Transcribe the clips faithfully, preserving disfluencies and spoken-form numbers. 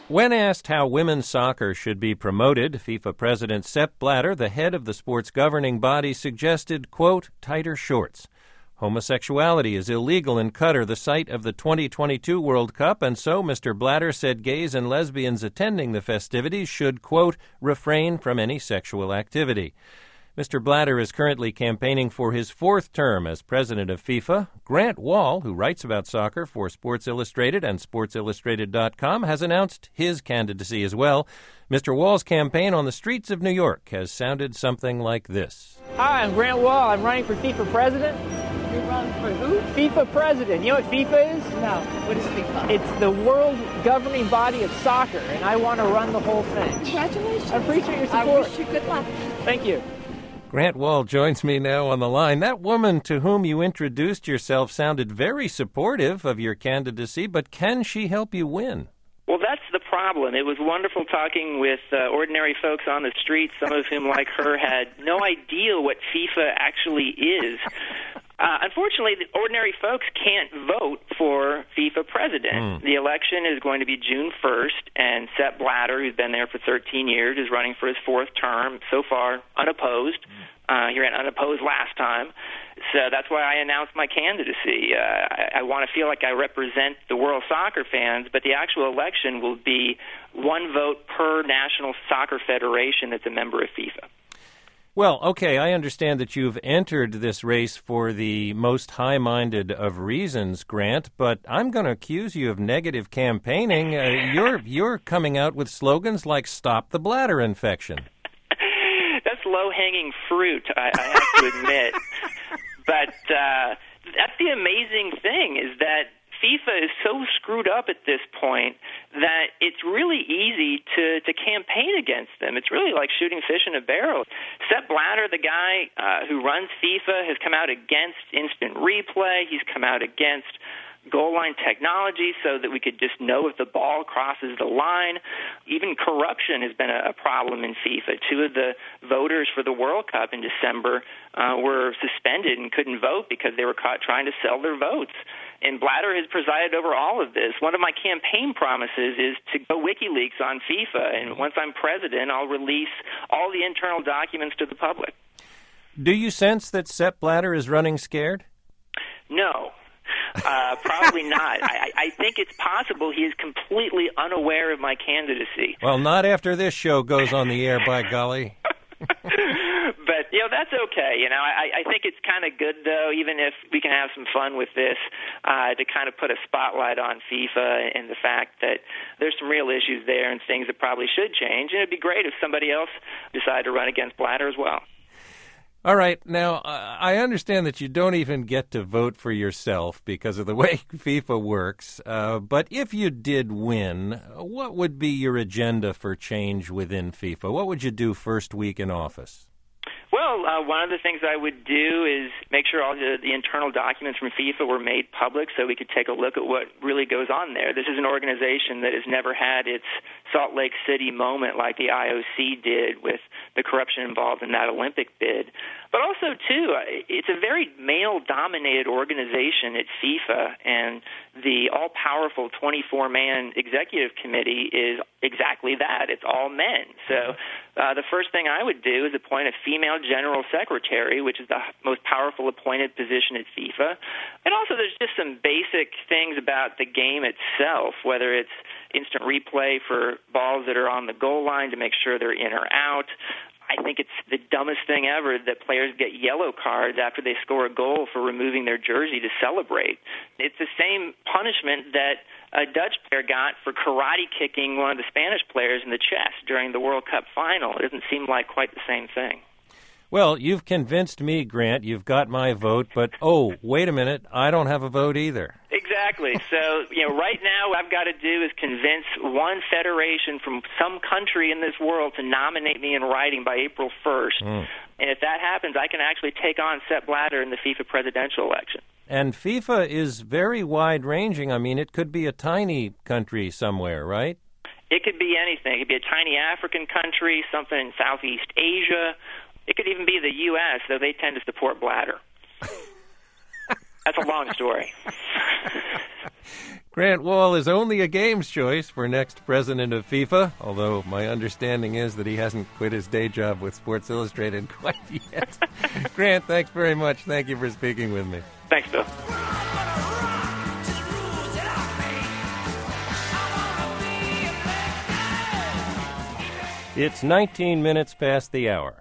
When asked how women's soccer should be promoted, FIFA President Sepp Blatter, the head of the sport's governing body, suggested, quote, tighter shorts. Homosexuality is illegal in Qatar, the site of the twenty twenty-two World Cup, and so Mister Blatter said gays and lesbians attending the festivities should, quote, refrain from any sexual activity. Mister Blatter is currently campaigning for his fourth term as president of FIFA. Grant Wahl, who writes about soccer for Sports Illustrated and sports illustrated dot com, has announced his candidacy as well. Mister Wahl's campaign on the streets of New York has sounded something like this. Hi, I'm Grant Wahl. I'm running for FIFA president. You run for who? FIFA president. You know what FIFA is? No. What is FIFA? It's the world governing body of soccer, and I want to run the whole thing. Congratulations. I appreciate your I support. wish you good luck. Thank you. Grant Wahl joins me now on the line. That woman to whom you introduced yourself sounded very supportive of your candidacy, but can she help you win? Well, that's the problem. It was wonderful talking with uh, ordinary folks on the street, some of whom, like her, had no idea what FIFA actually is. Uh, unfortunately, the ordinary folks can't vote for FIFA president. Mm. The election is going to be June first, and Sepp Blatter, who's been there for thirteen years, is running for his fourth term, so far unopposed. Uh, he ran unopposed last time. So that's why I announced my candidacy. Uh, I, I want to feel like I represent the world soccer fans, but the actual election will be one vote per national soccer federation that's a member of FIFA. Well, okay, I understand that you've entered this race for the most high-minded of reasons, Grant, but I'm going to accuse you of negative campaigning. Uh, you're you're coming out with slogans like "Stop the Bladder Infection." That's low-hanging fruit, I, I have to admit. But uh, that's the amazing thing, is that FIFA is so screwed up at this point that it's really easy to, to campaign against them. It's really like shooting fish in a barrel. Sepp Blatter, the guy uh, who runs FIFA, has come out against instant replay. He's come out against goal line technology so that we could just know if the ball crosses the line. Even corruption has been a, a problem in FIFA. Two of the voters for the World Cup in December uh, were suspended and couldn't vote because they were caught trying to sell their votes. And Blatter has presided over all of this. One of my campaign promises is to go WikiLeaks on FIFA, and once I'm president, I'll release all the internal documents to the public. Do you sense that Sepp Blatter is running scared? No. Uh, probably not. I, I think it's possible he is completely unaware of my candidacy. Well, not after this show goes on the air, by golly. But, you know, that's okay. You know, I, I think it's kind of good, though, even if we can have some fun with this, uh, to kind of put a spotlight on FIFA and the fact that there's some real issues there and things that probably should change. And it'd be great if somebody else decided to run against Blatter as well. All right. Now, I understand that you don't even get to vote for yourself because of the way FIFA works. Uh, but if you did win, what would be your agenda for change within FIFA? What would you do first week in office? Well, uh, one of the things I would do is make sure all the, the internal documents from FIFA were made public so we could take a look at what really goes on there. This is an organization that has never had its Salt Lake City moment like the I O C did with the corruption involved in that Olympic bid. But also, too, it's a very male-dominated organization at FIFA, and the all-powerful twenty-four man executive committee is exactly that. It's all men. So uh, the first thing I would do is appoint a female general secretary, which is the most powerful appointed position at FIFA. And also there's just some basic things about the game itself, whether it's instant replay for balls that are on the goal line to make sure they're in or out. I think it's the dumbest thing ever that players get yellow cards after they score a goal for removing their jersey to celebrate. It's the same punishment that a Dutch player got for karate kicking one of the Spanish players in the chest during the World Cup final. It doesn't seem like quite the same thing. Well, you've convinced me, Grant. You've got my vote, but, oh, wait a minute, I don't have a vote either. Exactly. So, you know, right now what I've got to do is convince one federation from some country in this world to nominate me in writing by April first. Mm. And if that happens, I can actually take on Sepp Blatter in the FIFA presidential election. And FIFA is very wide-ranging. I mean, it could be a tiny country somewhere, right? It could be anything. It could be a tiny African country, something in Southeast Asia. It could even be the U S, though they tend to support Blatter. That's a long story. Grant Wahl is only a games choice for next president of FIFA, although my understanding is that he hasn't quit his day job with Sports Illustrated quite yet. Grant, thanks very much. Thank you for speaking with me. Thanks, Bill. It's nineteen minutes past the hour.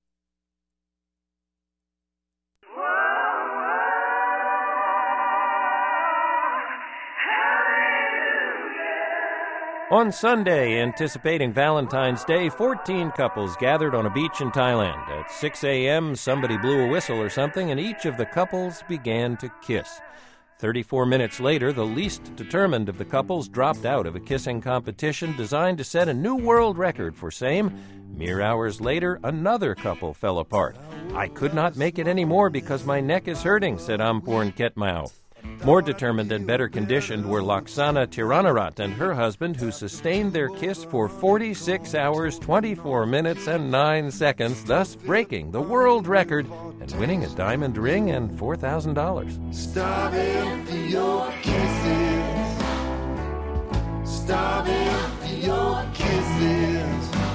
On Sunday, anticipating Valentine's Day, fourteen couples gathered on a beach in Thailand. At six a.m., somebody blew a whistle or something, and each of the couples began to kiss. thirty-four minutes later, the least determined of the couples dropped out of a kissing competition designed to set a new world record for same. Mere hours later, another couple fell apart. "I could not make it anymore because my neck is hurting," said Amporn Ketmau. More determined and better conditioned were Laksana Tiranarat and her husband, who sustained their kiss for forty-six hours, twenty-four minutes, and nine seconds, thus breaking the world record and winning a diamond ring and four thousand dollars. Starving for your kisses. Starving for your kisses.